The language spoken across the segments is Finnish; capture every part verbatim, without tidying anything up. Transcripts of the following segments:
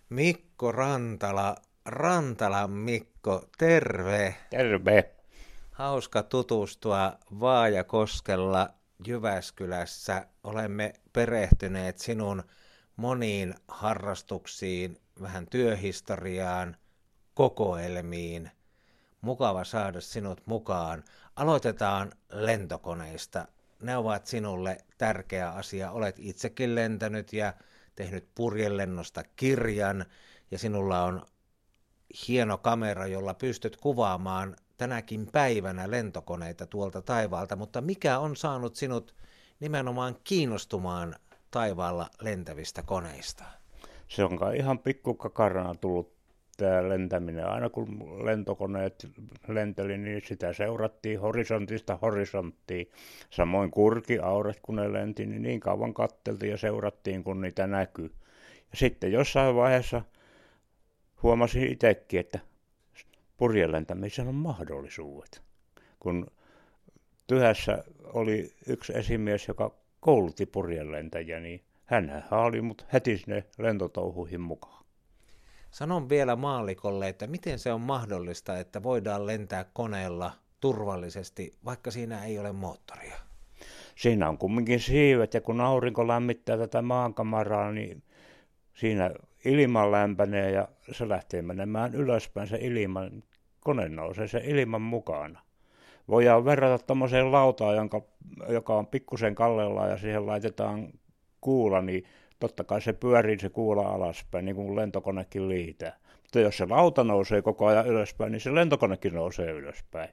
Mikko Rantala, Rantalan Mikko, terve. Terve. Hauska tutustua Vaajakoskella Jyväskylässä. Olemme perehtyneet sinun moniin harrastuksiin, vähän työhistoriaan, kokoelmiin. Mukava saada sinut mukaan. Aloitetaan lentokoneista. Ne ovat sinulle tärkeä asia. Olet itsekin lentänyt ja tehnyt purjelennosta kirjan ja sinulla on hieno kamera, jolla pystyt kuvaamaan tänäkin päivänä lentokoneita tuolta taivaalta, mutta mikä on saanut sinut nimenomaan kiinnostumaan taivaalla lentävistä koneista? Se on kai ihan pikkukakarana tullut tämä lentäminen. Aina kun lentokoneet lenteli, niin sitä seurattiin horisontista horisonttiin. Samoin kurkiauret, kun ne lenti, niin niin kauan katteltiin ja seurattiin, kun niitä näkyy. Ja sitten jossain vaiheessa huomasin itsekin, että purjelentämisen on mahdollisuudet. Kun Tyhässä oli yksi esimies, joka koulutti purjelentäjiä, niin hän haali mut heti sinne lentotouhuihin mukaan. Sanon vielä maallikolle, että miten se on mahdollista, että voidaan lentää koneella turvallisesti, vaikka siinä ei ole moottoria? Siinä on kumminkin siivet, ja kun aurinko lämmittää tätä maankamaraa, niin siinä ilma lämpenee ja se lähtee menemään ylöspäin se ilma. Kone nousee se ilman mukana. Voidaan verrata tommoseen lautaan, jonka, joka on pikkusen kallellaan ja siihen laitetaan kuula, niin totta kai se pyörii se kuula alaspäin, niin kuin lentokonekin liitää. Mutta jos se lauta nousee koko ajan ylöspäin, niin se lentokonekin nousee ylöspäin.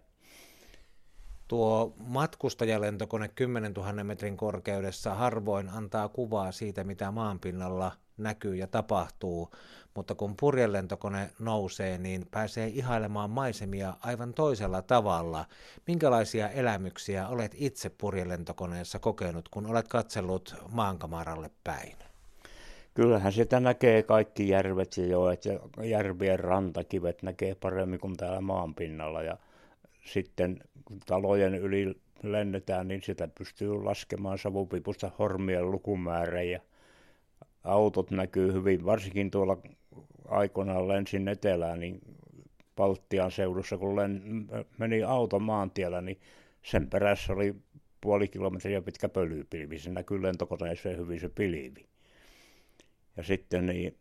Tuo matkustajalentokone kymmenentuhannen metrin korkeudessa harvoin antaa kuvaa siitä, mitä maanpinnalla näkyy ja tapahtuu, mutta kun purjelentokone nousee, niin pääsee ihailemaan maisemia aivan toisella tavalla. Minkälaisia elämyksiä olet itse purjelentokoneessa kokenut, kun olet katsellut maankamaralle päin? Kyllähän sitä näkee kaikki järvet ja joet ja järvien rantakivet näkee paremmin kuin täällä maanpinnalla. Ja sitten kun talojen yli lennetään, niin sitä pystyy laskemaan savupipusta hormien lukumäärä ja autot näkyy hyvin, varsinkin tuolla aikoinaan lensin etelään, niin Baltian seudussa, kun len, meni auto maantiellä, niin sen perässä oli puoli kilometriä pitkä pölypilvi. Se näkyy lentokoneeseen hyvin se pilvi. Ja sitten niin,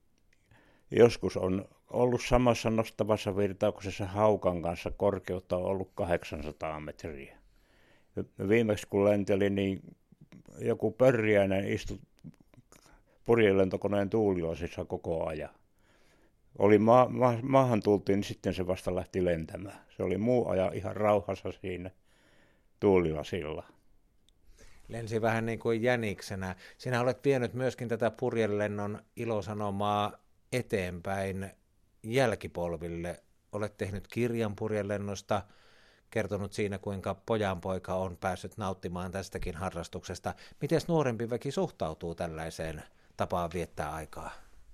joskus on ollut samassa nostavassa virtauksessa haukan kanssa, korkeutta on ollut kahdeksansataa metriä. Viimeksi kun lentelin, niin joku pörriäinen istui purjelentokoneen tuulilasissa koko ajan. Oli ma- ma- maahan tultiin, niin sitten se vasta lähti lentämään. Se oli muu ajan ihan rauhassa siinä tuulilasilla. Lensi vähän niin kuin jäniksenä. Sinä olet vienyt myöskin tätä purjelennon ilosanomaa eteenpäin jälkipolville. Olet tehnyt kirjan purjelennosta, kertonut siinä, kuinka pojanpoika on päässyt nauttimaan tästäkin harrastuksesta. Miten nuorempi väki suhtautuu tällaiseen tapaan viettää aikaa?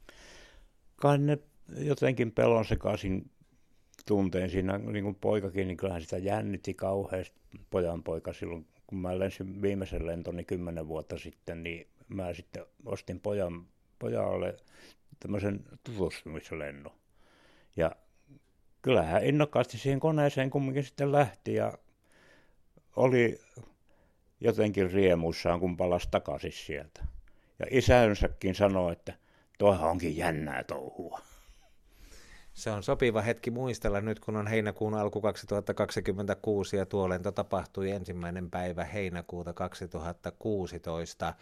Kai ne jotenkin pelon sekaisin tunteen siinä, niin kuin poikakin, niin kyllähän sitä jännitti kauheasti pojanpoika silloin, kun mä lensin viimeisen lentoni kymmenen vuotta sitten, niin mä sitten ostin pojan, pojalle tämmöisen tutustumislennon. Ja kyllähän innokkaasti siihen koneeseen kumminkin sitten lähti ja oli jotenkin riemuissaan, kun palasi takaisin sieltä. Ja isänsäkin sanoi, että toihan onkin jännää touhua. Se on sopiva hetki muistella nyt, kun on heinäkuun alku kaksituhattakaksikymmentäkuusi ja tuo lento tapahtui ensimmäinen päivä heinäkuuta kaksituhattakuusitoista.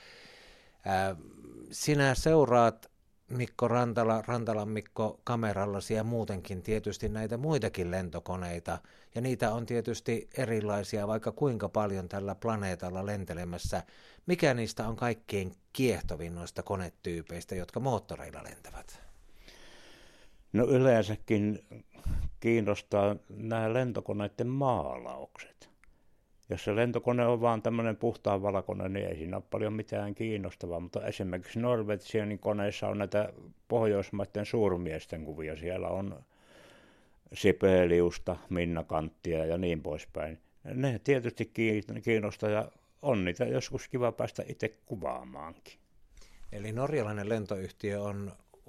Sinä seuraat, Mikko Rantala, Rantalan Mikko, kamerallasi ja muutenkin tietysti näitä muitakin lentokoneita, ja niitä on tietysti erilaisia, vaikka kuinka paljon tällä planeetalla lentelemässä. Mikä niistä on kaikkein kiehtovin noista konetyypeistä, jotka moottoreilla lentävät? No yleensäkin kiinnostaa nämä lentokoneiden maalaukset. Jos se lentokone on vaan tämmöinen puhtaan valkoinen, niin ei siinä ole paljon mitään kiinnostavaa. Mutta esimerkiksi Norwegianin koneissa on näitä pohjoismaiden suurmiesten kuvia. Siellä on Sibeliusta, Minna Kanttia ja niin poispäin. Ne tietysti kiinnostaa ja on niitä joskus kiva päästä itse kuvaamaankin. Eli norjalainen lentoyhtiö on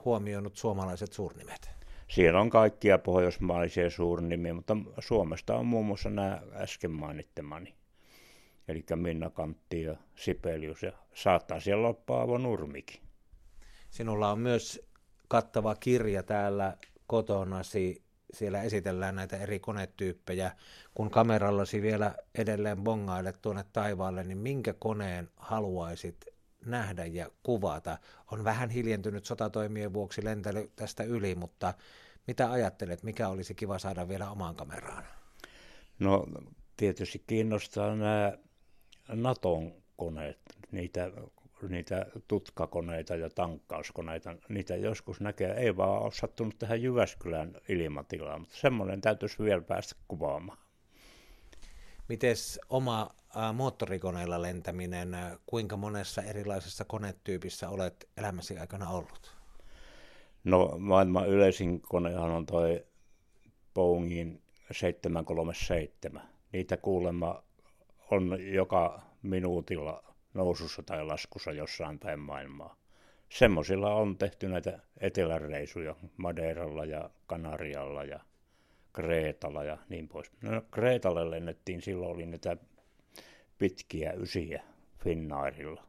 huomioinut suomalaiset suurnimet? Siellä on kaikkia pohjoismaisia suurnimiä, mutta Suomesta on muun muassa nämä äsken mainitsemani. Eli Minna Kantti ja Sibelius ja saattaa siellä olla Paavo Nurmikin. Sinulla on myös kattava kirja täällä kotonasi. Siellä esitellään näitä eri konetyyppejä. Kun kamerallasi vielä edelleen bongailet tuonne taivaalle, niin minkä koneen haluaisit nähdä ja kuvata? On vähän hiljentynyt sotatoimien vuoksi lentely tästä yli, mutta mitä ajattelet, mikä olisi kiva saada vielä omaan kameraan? No tietysti kiinnostaa nämä Naton koneet, niitä, niitä tutkakoneita ja tankkauskoneita. Niitä joskus näkee, ei vaan ole sattunut tähän Jyväskylän ilmatilaan, mutta semmoinen täytyisi vielä päästä kuvaamaan. Mites oma ä, moottorikoneella lentäminen, kuinka monessa erilaisessa konetyypissä olet elämäsi aikana ollut? No maailman yleisin konehan on toi Boeingin seitsemän kolme seitsemän. Niitä kuulemma on joka minuutilla nousussa tai laskussa jossain päin maailmaa. Semmoisilla on tehty näitä eteläreisuja Madeiralla ja Kanarialla ja Kreetalla ja niin pois. No Kreetalle lennettiin, silloin oli näitä pitkiä ysiä Finnairilla.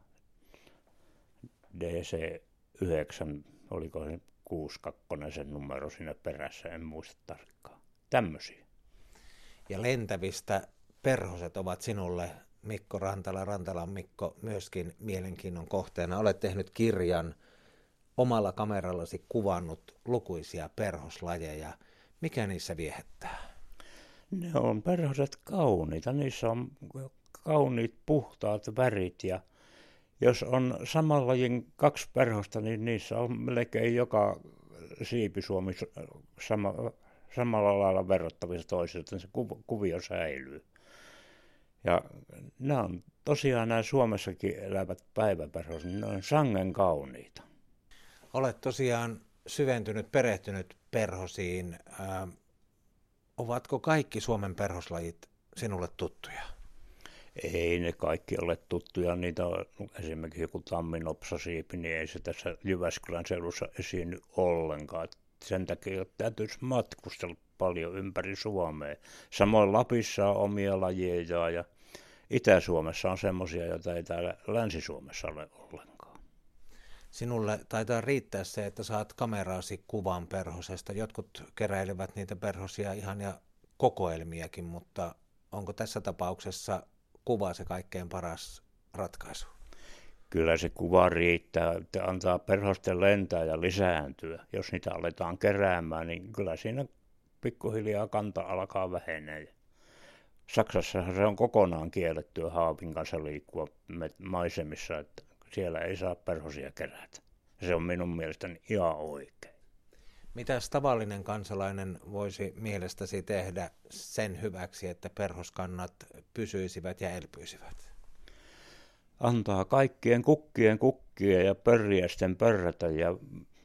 D C yhdeksän, oliko se kuusi kaksi sen numero siinä perässä, en muista tarkkaan. Tämmöisiä. Ja lentävistä perhoset ovat sinulle, Mikko Rantala, Rantalan Mikko, myöskin mielenkiinnon kohteena. Olet tehnyt kirjan, omalla kamerallasi kuvannut lukuisia perhoslajeja. Mikä niissä viehättää? Ne on perhoset kauniita, niissä on kauniit puhtaat värit ja jos on saman lajin kaksi perhosta, niin niissä on melkein joka siipisuomi sama, samalla lailla verrattavissa toisiinsa, että se kuvio säilyy. Ja nämä on tosiaan nämä Suomessakin elävät päiväperhoset, niin ne on sangen kauniita. Olet tosiaan syventynyt, perehtynyt perhosiin. Äh, ovatko kaikki Suomen perhoslajit sinulle tuttuja? Ei ne kaikki ole tuttuja. Niitä on esimerkiksi joku tamminopsasiipi, niin ei se tässä Jyväskylän seudussa esiinny ollenkaan. Sen takia täytyisi matkustella paljon ympäri Suomea. Samoin Lapissa on omia lajeja ja Itä-Suomessa on semmoisia, joita ei täällä Länsi-Suomessa ole ollenkaan. Sinulle taitaa riittää se, että saat kameraasi kuvan perhosesta. Jotkut keräilevät niitä perhosia ihan ja kokoelmiakin, mutta onko tässä tapauksessa kuva se kaikkein paras ratkaisu? Kyllä se kuva riittää, että antaa perhosten lentää ja lisääntyä. Jos niitä aletaan keräämään, niin kyllä siinä pikkuhiljaa kanta alkaa vähenee. Saksassa se on kokonaan kiellettyä haavin kanssa liikkua maisemissa, että siellä ei saa perhosia kerätä. Se on minun mielestäni ihan oikein. Mitäs tavallinen kansalainen voisi mielestäsi tehdä sen hyväksi, että perhoskannat pysyisivät ja elpyisivät? Antaa kaikkien kukkien kukkia ja pörriäisten pörrätä ja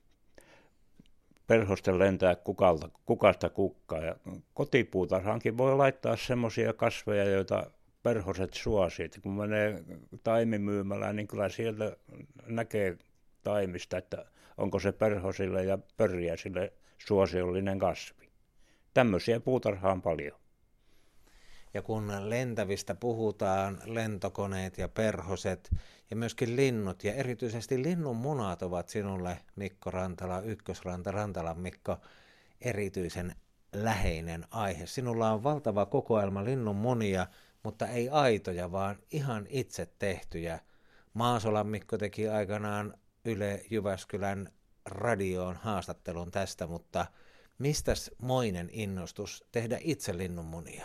perhosten lentää kukalta, kukasta kukkaa. Ja kotipuutarhaankin voi laittaa semmoisia kasveja, joita perhoset suosii. Että kun menee taimimyymälään, niin kyllä sieltä näkee taimista, että onko se perhosille ja pörriäisille suosiollinen kasvi. Tämmöisiä puutarhaa on paljon. Ja kun lentävistä puhutaan, lentokoneet ja perhoset ja myöskin linnut ja erityisesti linnunmunat ovat sinulle, Mikko Rantala, Ykkösranta, Rantalan Mikko, erityisen läheinen aihe. Sinulla on valtava kokoelma linnunmunia, mutta ei aitoja, vaan ihan itse tehtyjä. Maasolan Mikko teki aikanaan Yle Jyväskylän radioon haastattelun tästä, mutta mistäs moinen innostus tehdä itse linnunmunia?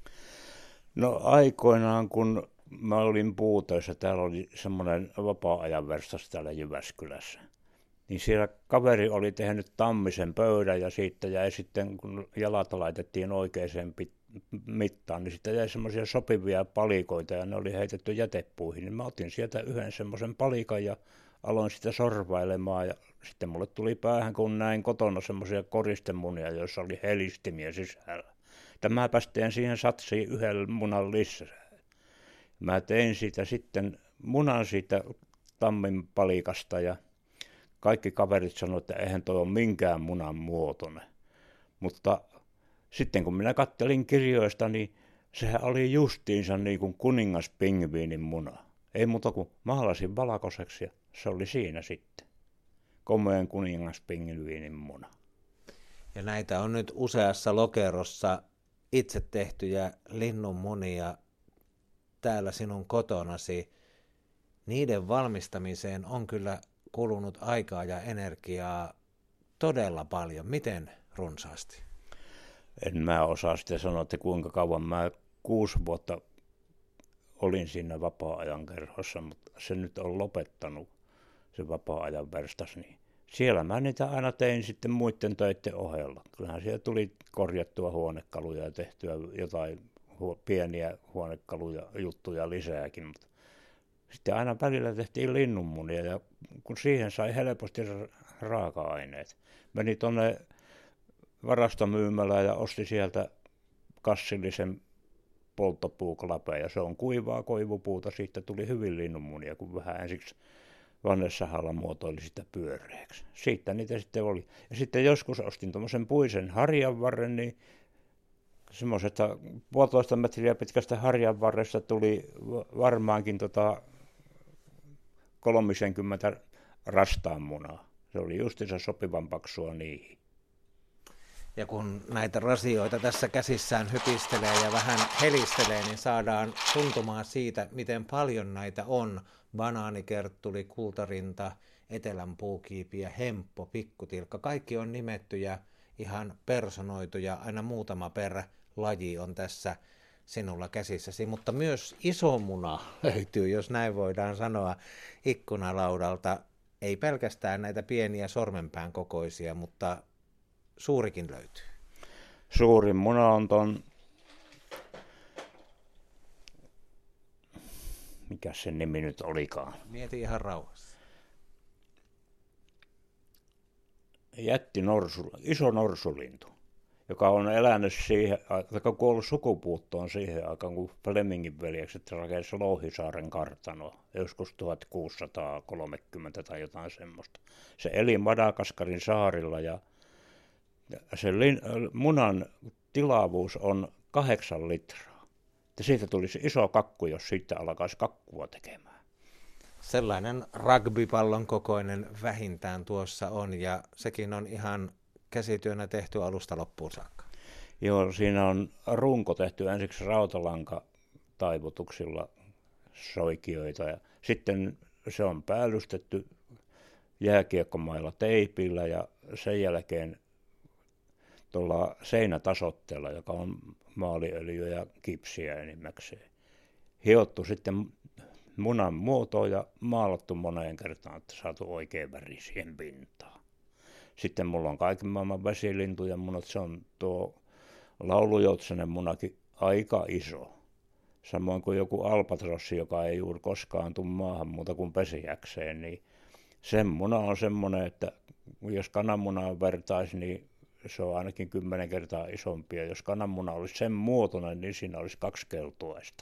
No aikoinaan, kun mä olin puutöissä, täällä oli semmoinen vapaa-ajan verstas täällä Jyväskylässä, niin siellä kaveri oli tehnyt tammisen pöydän ja siitä jäi sitten, kun jalat laitettiin oikeaan mittaan, niin sitten jäi semmoisia sopivia palikoita ja ne oli heitetty jätepuihin, niin mä otin sieltä yhden semmoisen palikan ja aloin sitä sorvailemaan ja sitten mulle tuli päähän, kun näin kotona semmoisia koristemunia, joissa oli helistimiä sisällä. Tämäpäs teen siihen satsiin yhden munan lisää. Mä tein siitä sitten munan siitä tammin palikasta ja kaikki kaverit sanoivat, että eihän toi ole minkään munan muotoinen. Mutta sitten kun minä kattelin kirjoista, niin sehän oli justiinsa niin kuin kuningaspingviinin muna. Ei muuta kuin maalasin valkoiseksi ja se oli siinä sitten. Komeen kuningaspingviinin muna. Ja näitä on nyt useassa lokerossa itse tehtyjä linnunmunia täällä sinun kotonasi. Niiden valmistamiseen on kyllä kulunut aikaa ja energiaa todella paljon. Miten runsaasti? En mä osaa sitten sanoa, että kuinka kauan. Mä kuusi vuotta olin siinä vapaa-ajan kerhossa, mutta se nyt on lopettanut, se vapaa-ajan verstas. Niin siellä mä niitä aina tein sitten muiden töiden ohella. Kyllähän siellä tuli korjattua huonekaluja ja tehtyä jotain hu- pieniä huonekaluja, juttuja lisääkin, mutta sitten aina välillä tehtiin linnunmunia ja kun siihen sai helposti raaka-aineet. Meni tuonne varastomyymälään ja osti sieltä kassillisen polttopuuklapeen ja se on kuivaa koivupuuta. Siitä tuli hyvin linnunmunia, kun vähän ensiksi Vanne-Sahalla muotoili sitä pyöreäksi. Siitä niitä sitten oli. Ja sitten joskus ostin tuommoisen puisen harjanvarren, niin semmoisesta puolitoista metriä pitkästä harjanvarresta tuli varmaankin tota kolmisenkymmentä rastaan munaa. Se oli justiinsa sopivan paksua niihin. Ja kun näitä rasioita tässä käsissään hypistelee ja vähän helistelee, niin saadaan tuntumaan siitä, miten paljon näitä on. Banaanikerttuli, kultarinta, etelän puukiipiä, hemppo, pikkutilkka. Kaikki on nimetty ja ihan personoituja. Aina muutama per laji on tässä sinulla käsissäsi. Mutta myös iso muna löytyy, jos näin voidaan sanoa, ikkunalaudalta. Ei pelkästään näitä pieniä sormenpään kokoisia, mutta suurikin löytyy. Suurin muna on ton, mikä sen nimi nyt olikaan? Mieti ihan rauhassa. Jätti norsu, iso norsulintu, joka on elänyt siihen, tai kuollut sukupuuttoon siihen aikaan, kun Flemingin veljekset rakensi Louhisaaren kartanoa, joskus tuhatkuusisataakolmekymmentä tai jotain semmoista. Se eli Madagaskarin saarilla ja se lin, munan tilavuus on kahdeksan litraa. Ja siitä tulisi iso kakku, jos siitä alkaisi kakkua tekemään. Sellainen rugbypallon kokoinen vähintään tuossa on, ja sekin on ihan käsityönä tehty alusta loppuun saakka. Joo, siinä on runko tehty ensiksi rautalanka taivutuksilla soikioita, ja sitten se on päällystetty jääkiekkomailla teipillä, ja sen jälkeen tuolla seinätasoitteella, joka on maaliöljyä ja kipsiä enimmäkseen. Hiottu sitten munan muotoon ja maalattu moneen kertaan, että saatu oikein väri siihen pintaan. Sitten mulla on kaiken maailman vesilintuja munat, se on tuo laulujoutsenen munakin aika iso. Samoin kuin joku albatrossi, joka ei juuri koskaan tule maahan muuta kuin pesijäkseen, niin sen muna on semmoinen, että jos kananmunaan vertaisi, niin se on ainakin kymmenen kertaa isompi. Ja jos kananmuna olisi sen muotoinen, niin siinä olisi kaksi keltuaista.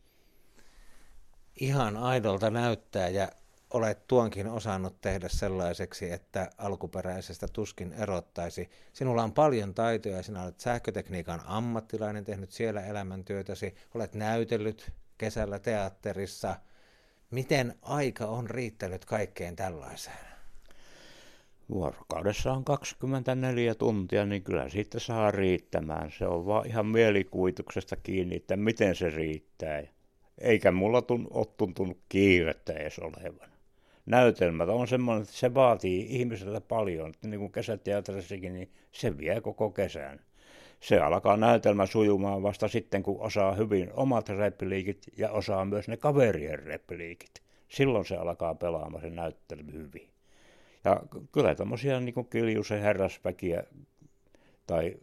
Ihan aidolta näyttää, ja olet tuonkin osannut tehdä sellaiseksi, että alkuperäisestä tuskin erottaisi. Sinulla on paljon taitoja, sinä olet sähkötekniikan ammattilainen, tehnyt siellä elämäntyötäsi, olet näytellyt kesällä teatterissa. Miten aika on riittänyt kaikkeen tällaiseen? Vuorokaudessa on kaksikymmentäneljä tuntia, niin kyllä siitä saa riittämään. Se on vaan ihan mielikuvituksesta kiinni, että miten se riittää. Eikä mulla tun, ole tuntunut kiirettä edes olevan. Näytelmät on semmoinen, että se vaatii ihmiseltä paljon. Niin kuin kesäteatterissakin, niin se vie koko kesän. Se alkaa näytelmä sujumaan vasta sitten, kun osaa hyvin omat repliikit ja osaa myös ne kaverien repliikit. Silloin se alkaa pelaamaan se näyttely hyvin. Ja kyllä tämmöisiä niin kuin Kiljusen herrasväkiä tai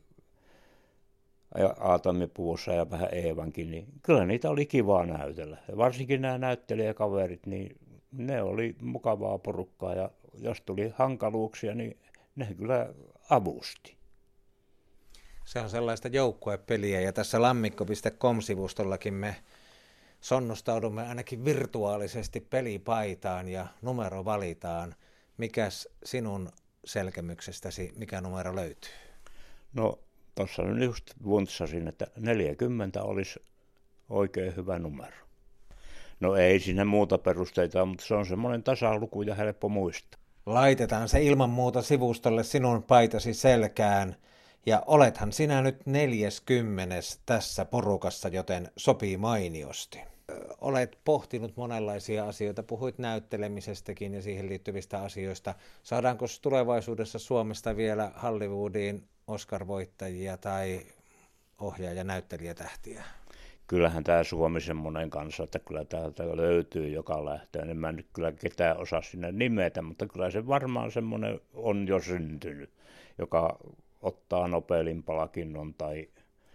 Aatamipuussa ja vähän Eevankin, niin kyllä niitä oli kivaa näytellä. Ja varsinkin nämä näyttelijäkaverit, niin ne oli mukavaa porukkaa ja jos tuli hankaluuksia, niin ne kyllä avusti. Se on sellaista joukkuepeliä, ja tässä lammikko piste com-sivustollakin me sonnustaudumme ainakin virtuaalisesti pelipaitaan ja numero valitaan. Mikäs sinun selkemyksestäsi, mikä numero löytyy? No tuossa nyt just vuntsasin, että neljäkymmentä olisi oikein hyvä numero. No ei siinä muuta perusteita, mutta se on semmoinen tasaluku ja helppo muistaa. Laitetaan se ilman muuta sivustolle sinun paitasi selkään. Ja olethan sinä nyt neljäskymmenes tässä porukassa, joten sopii mainiosti. Olet pohtinut monenlaisia asioita, puhuit näyttelemisestäkin ja siihen liittyvistä asioista. Saadaanko tulevaisuudessa Suomesta vielä Hollywoodiin Oscar-voittajia tai ohjaaja- ja näyttelijätähtiä? Kyllähän tämä Suomi semmoinen kanssa, että kyllä täältä löytyy joka lähtöön. En mä nyt kyllä ketään osaa sinne nimetä, mutta kyllä se varmaan semmoinen on jo syntynyt, joka ottaa Nobelin palkinnon tai,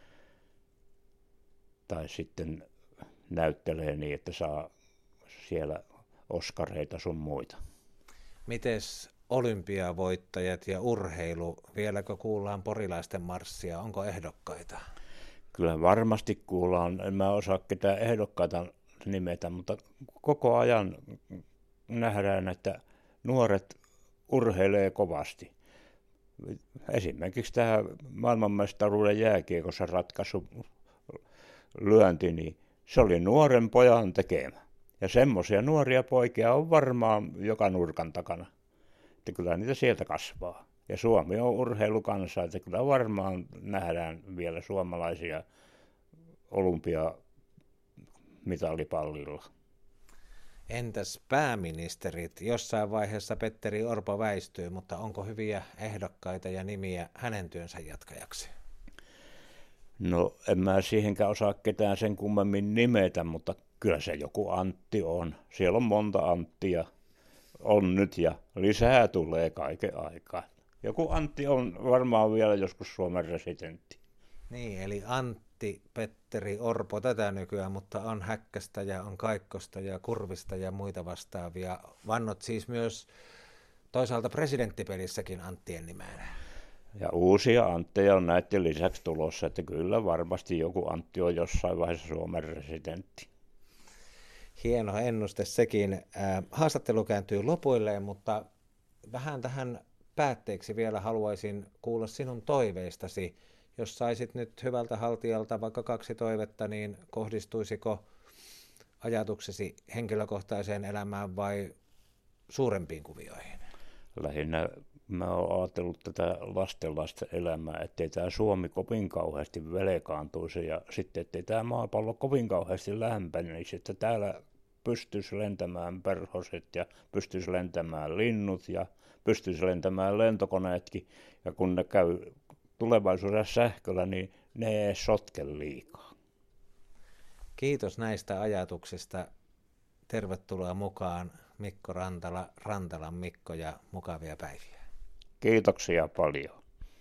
tai sitten näyttelee niin, että saa siellä Oscareita sun muita. Mites olympiavoittajat ja urheilu, vieläkö kuullaan porilaisten marssia, onko ehdokkaita? Kyllä varmasti kuullaan, en mä osaa ketään ehdokkaita nimetä, mutta koko ajan nähdään, että nuoret urheilee kovasti. Esimerkiksi tämä maailmanmestaruuden jääkiekossa ratkaisu lyönti, niin se oli nuoren pojan tekemä. Ja semmoisia nuoria poikia on varmaan joka nurkan takana. Että kyllä niitä sieltä kasvaa. Ja Suomi on urheilukansa, että kyllä varmaan nähdään vielä suomalaisia olympiamitalipallilla. Entäs pääministerit? Jossain vaiheessa Petteri Orpo väistyy, mutta onko hyviä ehdokkaita ja nimiä hänen työnsä jatkajaksi? No en mä siihenkään osaa ketään sen kummemmin nimetä, mutta kyllä se joku Antti on. Siellä on monta Anttia. On nyt ja lisää tulee kaiken aikaa. Joku Antti on varmaan vielä joskus Suomen residentti. Niin, eli Antti Petteri Orpo tätä nykyään, mutta on Häkkästä ja on Kaikkosta ja Kurvista ja muita vastaavia. Vannot siis myös toisaalta presidenttipelissäkin Anttien nimeen. Ja uusia Antteja on näiden lisäksi tulossa, että kyllä varmasti joku Antti on jossain vaiheessa Suomen residentti. Hieno ennuste sekin. Haastattelu kääntyy lopuilleen, mutta vähän tähän päätteeksi vielä haluaisin kuulla sinun toiveistasi. Jos saisit nyt hyvältä haltijalta vaikka kaksi toivetta, niin kohdistuisiko ajatuksesi henkilökohtaiseen elämään vai suurempiin kuvioihin? Lähinnä mä oon ajatellut tätä lastenlasten elämää, ettei tämä Suomi kovin kauheasti velkaantuisi ja sitten ettei tämä maapallo kovin kauheasti lämpenisi, että täällä pystyisi lentämään perhoset ja pystyisi lentämään linnut ja pystyisi lentämään lentokoneetkin ja kun ne käy tulevaisuudessa sähköllä, niin ne ei sotke liikaa. Kiitos näistä ajatuksista. Tervetuloa mukaan Mikko Rantala, Rantalan Mikko ja mukavia päiviä. Kiitoksia paljon.